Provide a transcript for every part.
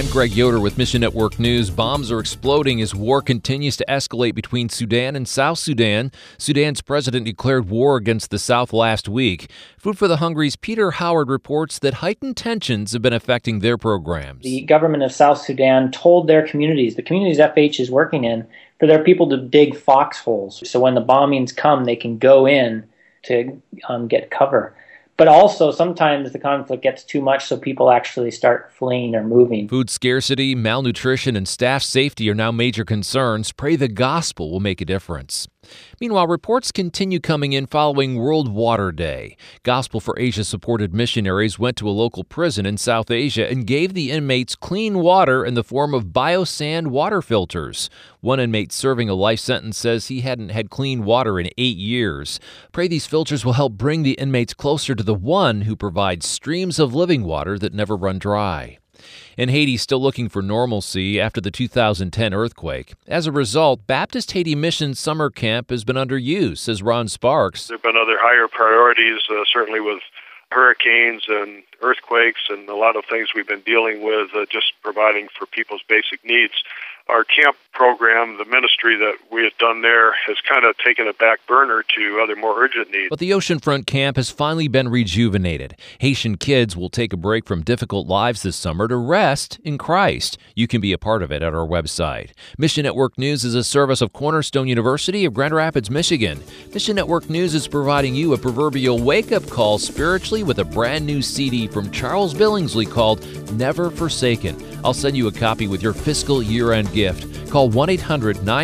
Greg Yoder with Mission Network News. Bombs are exploding as war continues to escalate between Sudan and South Sudan. Sudan's president declared war against the South last week. Food for the Hungry's Peter Howard reports that heightened tensions have been affecting their programs. The government of South Sudan told their communities, the communities FH is working in, for their people to dig foxholes. So when the bombings come, they can go in to get cover. But also, sometimes the conflict gets too much, so people actually start fleeing or moving. Food scarcity, malnutrition, and staff safety are now major concerns. Pray the gospel will make a difference. Meanwhile, reports continue coming in following World Water Day. Gospel for Asia-supported missionaries went to a local prison in South Asia and gave the inmates clean water in the form of biosand water filters. One inmate serving a life sentence says he hadn't had clean water in 8 years. Pray these filters will help bring the inmates closer to the one who provides streams of living water that never run dry. And Haiti's still looking for normalcy after the 2010 earthquake. As a result, Baptist Haiti Mission Summer Camp has been under use, says Ron Sparks. There have been other higher priorities, certainly with hurricanes and earthquakes and a lot of things we've been dealing with, just providing for people's basic needs. Our camp program, the ministry that we had done there, has kind of taken a back burner to other more urgent needs. But the Oceanfront camp has finally been rejuvenated. Haitian kids will take a break from difficult lives this summer to rest in Christ. You can be a part of it at our website. Mission Network News is a service of Cornerstone University of Grand Rapids, Michigan. Mission Network News is providing you a proverbial wake-up call spiritually with a brand new CD from Charles Billingsley called Never Forsaken. I'll send you a copy with your fiscal year-end gift. Call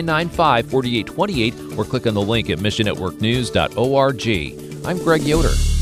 1-800-995-4828 or click on the link at missionnetworknews.org. I'm Greg Yoder.